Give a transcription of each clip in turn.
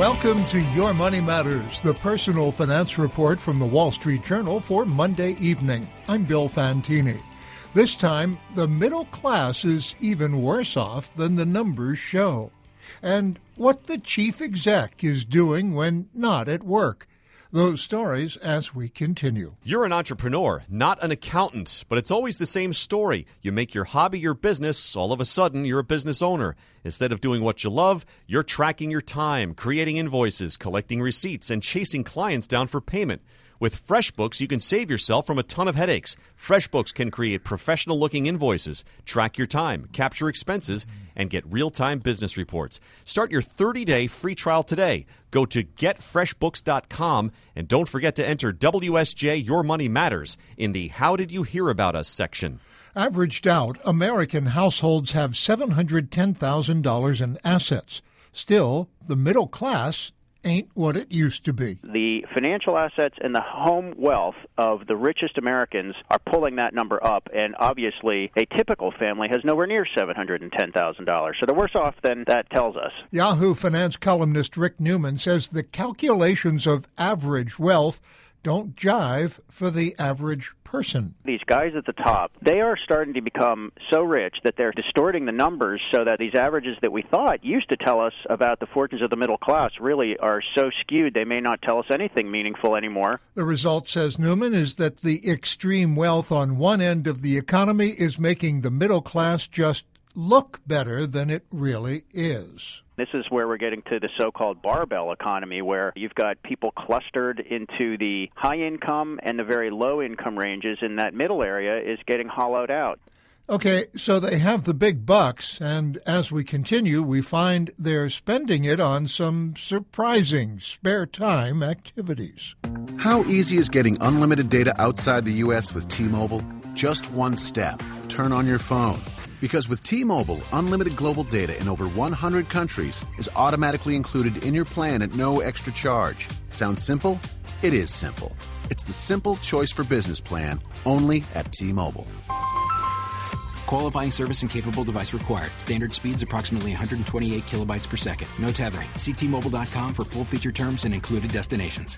Welcome to Your Money Matters, the personal finance report from the Wall Street Journal for Monday evening. I'm Bill Fantini. This time, the middle class is even worse off than the numbers show. And what the chief exec is doing when not at work. Those stories as we continue. You're an entrepreneur, not an accountant, but it's always the same story. You make your hobby your business, all of a sudden you're a business owner. Instead of doing what you love, you're tracking your time, creating invoices, collecting receipts, and chasing clients down for payment. With FreshBooks, you can save yourself from a ton of headaches. FreshBooks can create professional-looking invoices, track your time, capture expenses, and get real-time business reports. Start your 30-day free trial today. Go to getfreshbooks.com, and don't forget to enter WSJ Your Money Matters in the How Did You Hear About Us section. Averaged out, American households have $710,000 in assets. Still, the middle class ain't what it used to be. The financial assets and the home wealth of the richest Americans are pulling that number up, and obviously a typical family has nowhere near $710,000. So they're worse off than that tells us. Yahoo Finance columnist Rick Newman says the calculations of average wealth don't jive for the average person. These guys at the top, they are starting to become so rich that they're distorting the numbers so that these averages that we thought used to tell us about the fortunes of the middle class really are so skewed they may not tell us anything meaningful anymore. The result, says Newman, is that the extreme wealth on one end of the economy is making the middle class just look better than it really is. This is where we're getting to the so-called barbell economy, where you've got people clustered into the high income and the very low income ranges, and that middle area is getting hollowed out. Okay, so they have the big bucks, and as we continue, we find they're spending it on some surprising spare time activities. How easy is getting unlimited data outside the U.S. with T-Mobile? Just one step. Turn on your phone. Because with T-Mobile, unlimited global data in over 100 countries is automatically included in your plan at no extra charge. Sounds simple? It is simple. It's the simple choice for business plan, only at T-Mobile. Qualifying service and capable device required. Standard speeds approximately 128 kilobytes per second. No tethering. See T-Mobile.com for full feature terms and included destinations.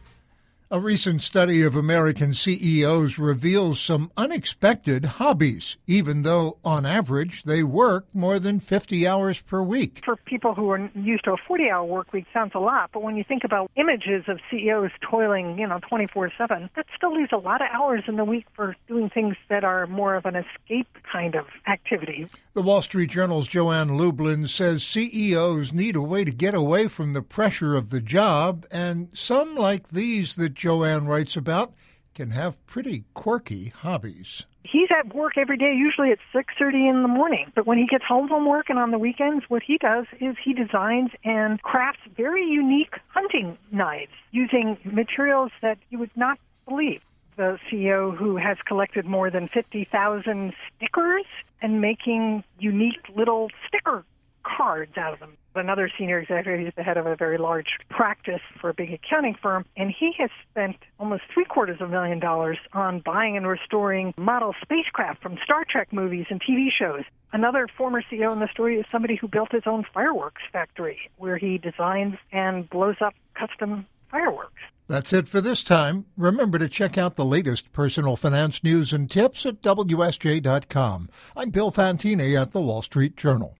A recent study of American CEOs reveals some unexpected hobbies, even though, on average, they work more than 50 hours per week. For people who are used to a 40-hour work week, sounds a lot, but when you think about images of CEOs toiling, 24/7, that still leaves a lot of hours in the week for doing things that are more of an escape kind of activity. The Wall Street Journal's Joanne Lublin says CEOs need a way to get away from the pressure of the job, and some like these that Joanne writes about can have pretty quirky hobbies. He's at work every day, usually at 6:30 in the morning. But when he gets home from work and on the weekends, what he does is he designs and crafts very unique hunting knives using materials that you would not believe. The CEO who has collected more than 50,000 stickers and making unique little sticker cards out of them. Another senior executive, he's the head of a very large practice for a big accounting firm, and he has spent almost $750,000 on buying and restoring model spacecraft from Star Trek movies and TV shows. Another former CEO in the story is somebody who built his own fireworks factory, where he designs and blows up custom fireworks. That's it for this time. Remember to check out the latest personal finance news and tips at WSJ.com. I'm Bill Fantini at the Wall Street Journal.